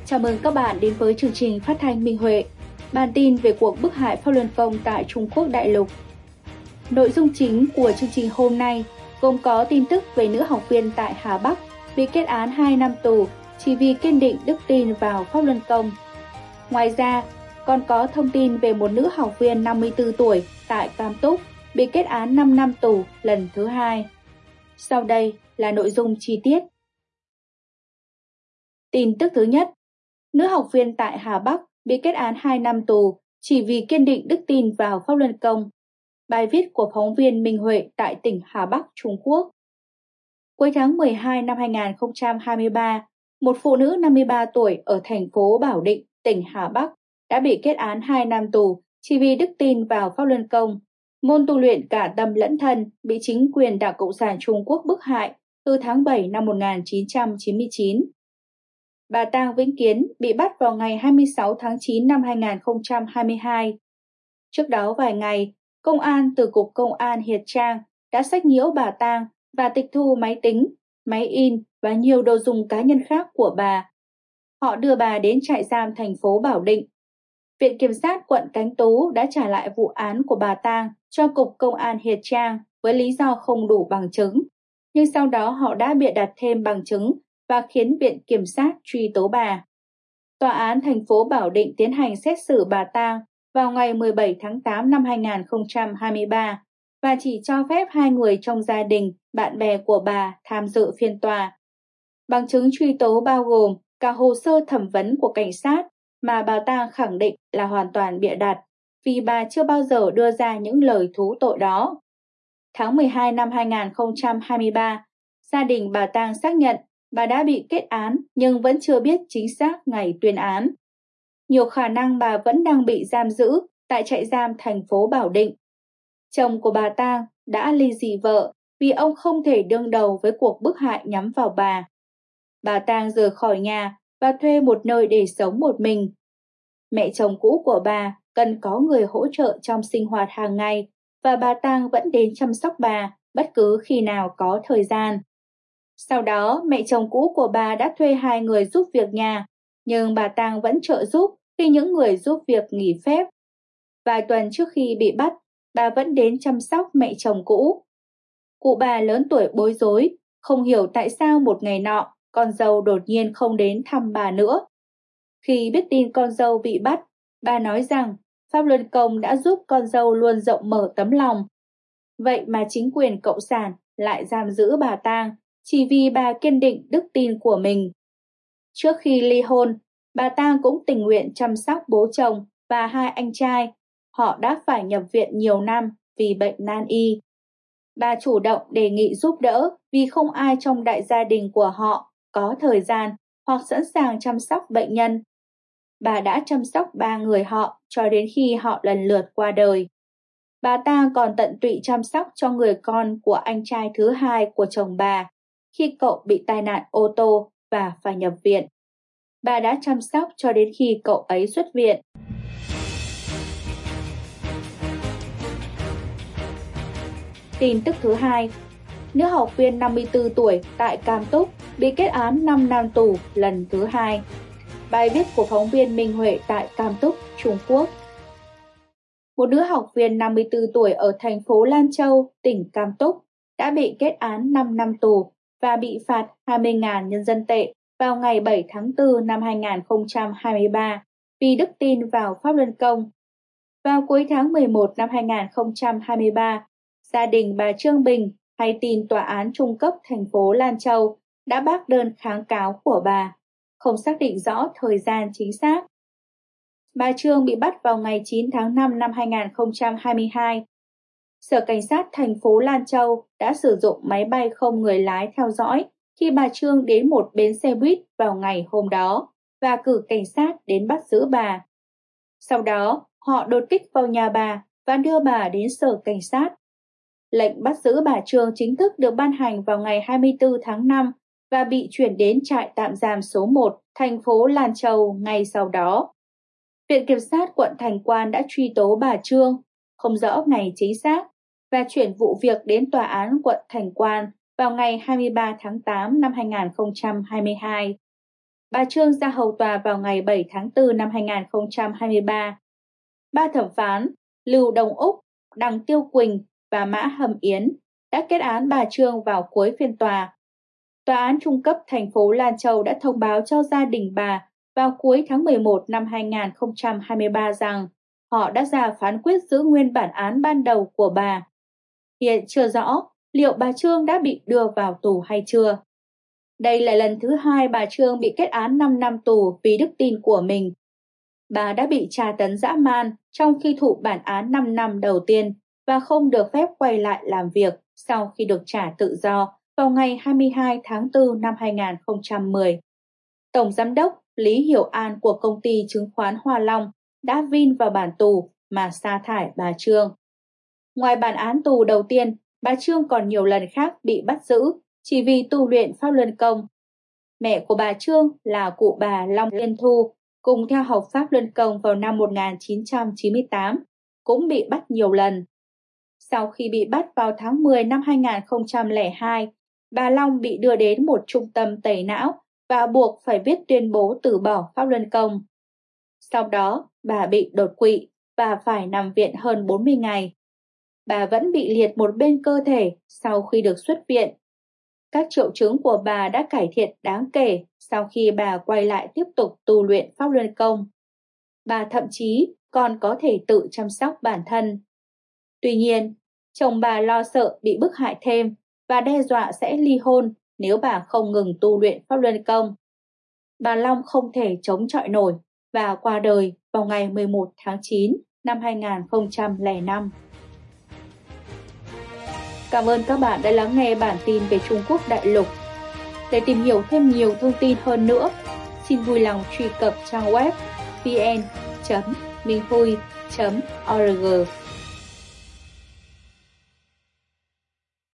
Chào mừng các bạn đến với chương trình phát thanh Minh Huệ, bản tin về cuộc bức hại Pháp Luân Công tại Trung Quốc đại lục. Nội dung chính của chương trình hôm nay gồm có tin tức về nữ học viên tại Hà Bắc bị kết án 2 năm tù chỉ vì kiên định đức tin vào Pháp Luân Công. Ngoài ra, còn có thông tin về một nữ học viên 54 tuổi tại Cam Túc bị kết án 5 năm tù lần thứ 2. Sau đây là nội dung chi tiết. Tin tức thứ nhất, nữ học viên tại Hà Bắc bị kết án 2 năm tù chỉ vì kiên định đức tin vào Pháp Luân Công. Bài viết của phóng viên Minh Huệ tại tỉnh Hà Bắc, Trung Quốc. Cuối tháng 12 năm 2023, một phụ nữ 53 tuổi ở thành phố Bảo Định, tỉnh Hà Bắc đã bị kết án 2 năm tù chỉ vì đức tin vào Pháp Luân Công, môn tu luyện cả tâm lẫn thân bị chính quyền Đảng Cộng sản Trung Quốc bức hại từ tháng 7 năm 1999. Bà Tang Vĩnh Kiến bị bắt vào ngày 26 tháng 9 năm 2022. Trước đó vài ngày, công an từ Cục Công an Hiệp Trang đã xách nhiễu bà Tang và tịch thu máy tính, máy in và nhiều đồ dùng cá nhân khác của bà. Họ đưa bà đến trại giam thành phố Bảo Định. Viện Kiểm sát quận Cánh Tú đã trả lại vụ án của bà Tang cho Cục Công an Hiệp Trang với lý do không đủ bằng chứng. Nhưng sau đó họ đã bịa đặt thêm bằng chứng và khiến Viện Kiểm sát truy tố bà. Tòa án thành phố Bảo Định tiến hành xét xử bà Tang vào ngày 17 tháng 8 năm 2023 và chỉ cho phép 2 người trong gia đình, bạn bè của bà tham dự phiên tòa. Bằng chứng truy tố bao gồm cả hồ sơ thẩm vấn của cảnh sát mà bà Tang khẳng định là hoàn toàn bịa đặt vì bà chưa bao giờ đưa ra những lời thú tội đó. Tháng 12 năm 2023, gia đình bà Tang xác nhận bà đã bị kết án nhưng vẫn chưa biết chính xác ngày tuyên án. Nhiều khả năng bà vẫn đang bị giam giữ tại trại giam thành phố Bảo Định. Chồng của bà Tang đã ly dị vợ vì ông không thể đương đầu với cuộc bức hại nhắm vào bà. Bà Tang rời khỏi nhà và thuê một nơi để sống một mình. Mẹ chồng cũ của bà cần có người hỗ trợ trong sinh hoạt hàng ngày và bà Tang vẫn đến chăm sóc bà bất cứ khi nào có thời gian. Sau đó, mẹ chồng cũ của bà đã thuê 2 người giúp việc nhà, nhưng bà Tang vẫn trợ giúp khi những người giúp việc nghỉ phép. Vài tuần trước khi bị bắt, bà vẫn đến chăm sóc mẹ chồng cũ. Cụ bà lớn tuổi bối rối, không hiểu tại sao một ngày nọ, con dâu đột nhiên không đến thăm bà nữa. Khi biết tin con dâu bị bắt, bà nói rằng Pháp Luân Công đã giúp con dâu luôn rộng mở tấm lòng. Vậy mà chính quyền Cộng sản lại giam giữ bà Tang chỉ vì bà kiên định đức tin của mình. Trước khi ly hôn, bà Tang cũng tình nguyện chăm sóc bố chồng và 2 anh trai. Họ đã phải nhập viện nhiều năm vì bệnh nan y. Bà chủ động đề nghị giúp đỡ vì không ai trong đại gia đình của họ có thời gian hoặc sẵn sàng chăm sóc bệnh nhân. Bà đã chăm sóc 3 người họ cho đến khi họ lần lượt qua đời. Bà Tang còn tận tụy chăm sóc cho người con của anh trai thứ 2 của chồng bà khi cậu bị tai nạn ô tô và phải nhập viện. Bà đã chăm sóc cho đến khi cậu ấy xuất viện. Tin tức thứ 2, nữ học viên 54 tuổi tại Cam Túc bị kết án 5 năm tù lần thứ 2. Bài viết của phóng viên Minh Huệ tại Cam Túc, Trung Quốc. Một nữ học viên 54 tuổi ở thành phố Lan Châu, tỉnh Cam Túc đã bị kết án 5 năm tù và bị phạt 20.000 nhân dân tệ vào ngày 7 tháng 4 năm 2023 vì đức tin vào Pháp Luân Công. Vào cuối tháng 11 năm 2023, gia đình bà Trương Bình hay tin Tòa án Trung cấp thành phố Lan Châu đã bác đơn kháng cáo của bà, không xác định rõ thời gian chính xác. Bà Trương bị bắt vào ngày 9 tháng 5 năm 2022. Sở Cảnh sát thành phố Lan Châu đã sử dụng máy bay không người lái theo dõi khi bà Trương đến một bến xe buýt vào ngày hôm đó và cử cảnh sát đến bắt giữ bà. Sau đó, họ đột kích vào nhà bà và đưa bà đến sở cảnh sát. Lệnh bắt giữ bà Trương chính thức được ban hành vào ngày 24 tháng 5 và bị chuyển đến trại tạm giam số 1, thành phố Lan Châu ngay sau đó. Viện Kiểm sát quận Thành Quan đã truy tố bà Trương, không rõ ngày chính xác, và chuyển vụ việc đến Tòa án quận Thành Quan vào ngày 23 tháng 8 năm 2022. Bà Trương ra hầu tòa vào ngày 7 tháng 4 năm 2023. Ba thẩm phán Lưu Đông Úc, Đặng Tiêu Quỳnh và Mã Hầm Yến đã kết án bà Trương vào cuối phiên tòa. Tòa án trung cấp thành phố Lan Châu đã thông báo cho gia đình bà vào cuối tháng 11 năm 2023 rằng họ đã ra phán quyết giữ nguyên bản án ban đầu của bà. Hiện chưa rõ liệu bà Trương đã bị đưa vào tù hay chưa. Đây là lần thứ hai bà Trương bị kết án 5 năm tù vì đức tin của mình. Bà đã bị tra tấn dã man trong khi thụ bản án 5 năm đầu tiên và không được phép quay lại làm việc sau khi được trả tự do vào ngày 22 tháng 4 năm 2010. Tổng giám đốc Lý Hiểu An của công ty chứng khoán Hoa Long đã vin vào bản tù mà sa thải bà Trương. Ngoài bản án tù đầu tiên, bà Trương còn nhiều lần khác bị bắt giữ chỉ vì tu luyện Pháp Luân Công. Mẹ của bà Trương là cụ bà Long Liên Thu, cùng theo học Pháp Luân Công vào năm 1998, cũng bị bắt nhiều lần. Sau khi bị bắt vào tháng 10 năm 2002, bà Long bị đưa đến một trung tâm tẩy não và buộc phải viết tuyên bố từ bỏ Pháp Luân Công. Sau đó, bà bị đột quỵ và phải nằm viện hơn 40 ngày. Bà vẫn bị liệt một bên cơ thể sau khi được xuất viện. Các triệu chứng của bà đã cải thiện đáng kể sau khi bà quay lại tiếp tục tu luyện Pháp Luân Công. Bà thậm chí còn có thể tự chăm sóc bản thân. Tuy nhiên, chồng bà lo sợ bị bức hại thêm và đe dọa sẽ ly hôn nếu bà không ngừng tu luyện Pháp Luân Công. Bà Long không thể chống chọi nổi và qua đời vào ngày 11 tháng 9 năm 2005. Cảm ơn các bạn đã lắng nghe bản tin về Trung Quốc đại lục. Để tìm hiểu thêm nhiều thông tin hơn nữa, xin vui lòng truy cập trang web vn.minhui.org.